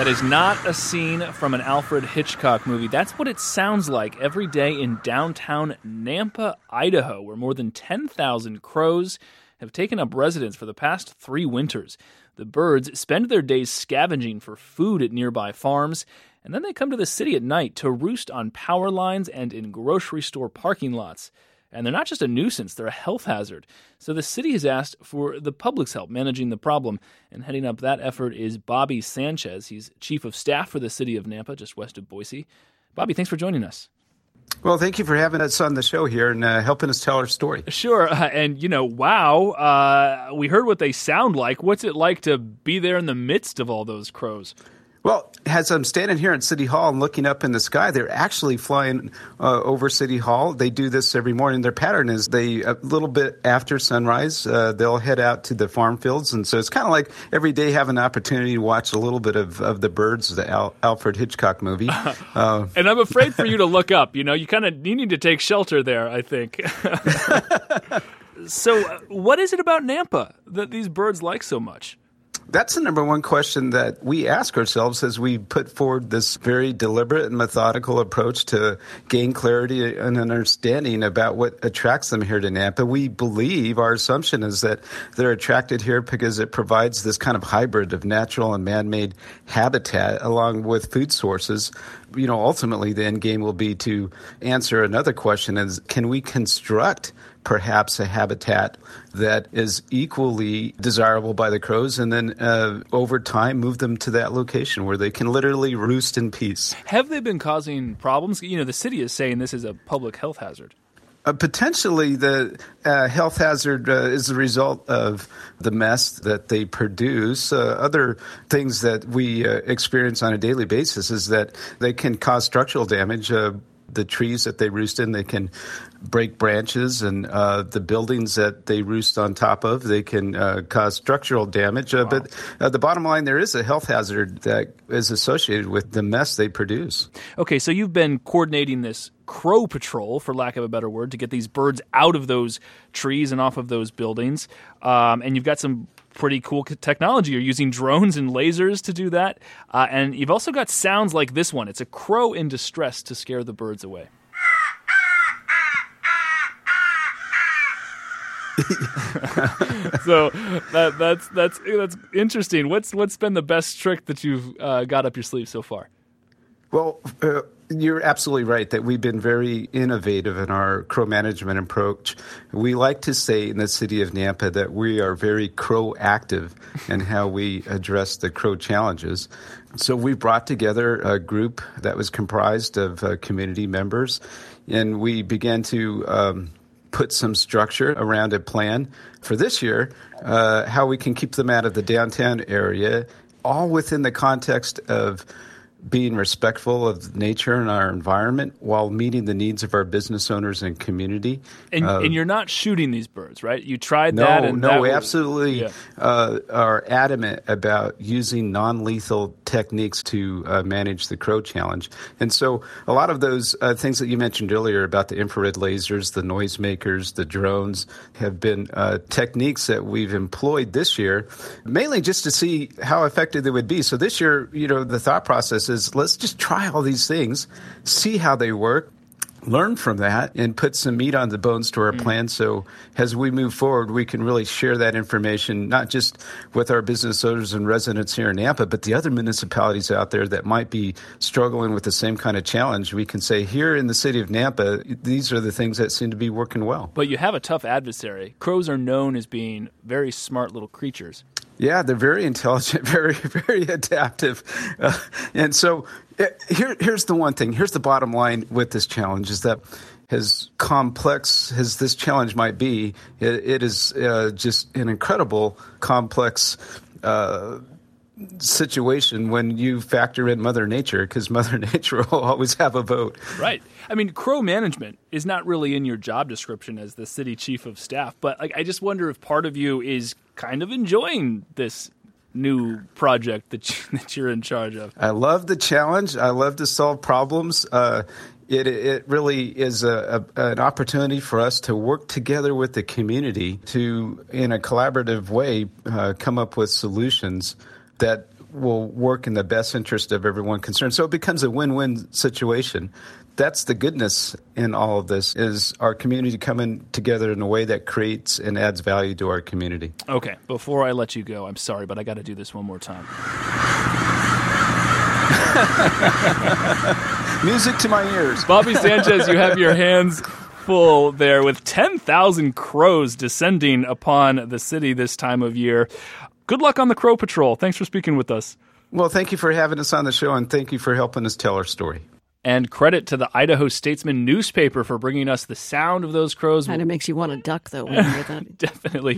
That is not a scene from an Alfred Hitchcock movie. That's what it sounds like every day in downtown Nampa, Idaho, where more than 10,000 crows have taken up residence for the past 3 winters. The birds spend their days scavenging for food at nearby farms, and then they come to the city at night to roost on power lines and in grocery store parking lots. And they're not just a nuisance, they're a health hazard. So the city has asked for the public's help managing the problem. And heading up that effort is Bobby Sanchez. He's chief of staff for the city of Nampa, just west of Boise. Bobby, thanks for joining us. Well, thank you for having us on the show here and helping us tell our story. Sure. Wow. We heard what they sound like. What's it like to be there in the midst of all those crows? Well, as I'm standing here at City Hall and looking up in the sky, they're actually flying over City Hall. They do this every morning. Their pattern is a little bit after sunrise, they'll head out to the farm fields. And so it's kind of like every day have an opportunity to watch a little bit of the birds, the Alfred Hitchcock movie. And I'm afraid for you to look up. You need to take shelter there, I think. So what is it about Nampa that these birds like so much? That's the number one question that we ask ourselves as we put forward this very deliberate and methodical approach to gain clarity and understanding about what attracts them here to Nampa. We believe, our assumption is that they're attracted here because it provides this kind of hybrid of natural and man-made habitat along with food sources. Ultimately the end game will be to answer another question is, can we construct perhaps a habitat that is equally desirable by the crows and then over time move them to that location where they can literally roost in peace. Have they been causing problems? The city is saying this is a public health hazard. Potentially, the health hazard is the result of the mess that they produce. Other things that we experience on a daily basis is that they can cause structural damage. The trees that they roost in, they can break branches, and the buildings that they roost on top of, they can cause structural damage. Wow. But the bottom line, there is a health hazard that is associated with the mess they produce. Okay, so you've been coordinating this crow patrol, for lack of a better word, to get these birds out of those trees and off of those buildings. And you've got some pretty cool technology. You're using drones and lasers to do that. And you've also got sounds like this one. It's a crow in distress to scare the birds away. So that's interesting. What's been the best trick that you've got up your sleeve so far? Well, you're absolutely right that we've been very innovative in our crow management approach. We like to say in the city of Nampa that we are very crow-active in how we address the crow challenges. So we brought together a group that was comprised of community members, and we began to put some structure around a plan for this year, how we can keep them out of the downtown area, all within the context of being respectful of nature and our environment while meeting the needs of our business owners and community. And you're not shooting these birds, right? You tried no, that? No, we absolutely are adamant about using non-lethal techniques to manage the crow challenge. And so a lot of those things that you mentioned earlier about the infrared lasers, the noisemakers, the drones have been techniques that we've employed this year, mainly just to see how effective they would be. So this year, the thought process is let's just try all these things, see how they work, learn from that, and put some meat on the bones to our plan. So as we move forward, we can really share that information, not just with our business owners and residents here in Nampa, but the other municipalities out there that might be struggling with the same kind of challenge. We can say here in the city of Nampa, these are the things that seem to be working well. But you have a tough adversary. Crows are known as being very smart little creatures. Yeah, they're very intelligent, very, very adaptive. And so here's the one thing. Here's the bottom line with this challenge is that as complex as this challenge might be, it is just an incredible complex situation when you factor in Mother Nature, because Mother Nature will always have a vote. Right. I mean, crow management is not really in your job description as the city chief of staff, but I just wonder if part of you is kind of enjoying this new project that you're in charge of. I love the challenge. I love to solve problems. It really is an opportunity for us to work together with the community to, in a collaborative way, come up with solutions that will work in the best interest of everyone concerned. So it becomes a win-win situation. That's the goodness in all of this, is our community coming together in a way that creates and adds value to our community. Okay, before I let you go, I'm sorry, but I got to do this one more time. Music to my ears. Bobby Sanchez, you have your hands full there with 10,000 crows descending upon the city this time of year. Good luck on the Crow Patrol. Thanks for speaking with us. Well, thank you for having us on the show, and thank you for helping us tell our story. And credit to the Idaho Statesman newspaper for bringing us the sound of those crows. Kind of makes you want to duck, though, when you hear that. Definitely.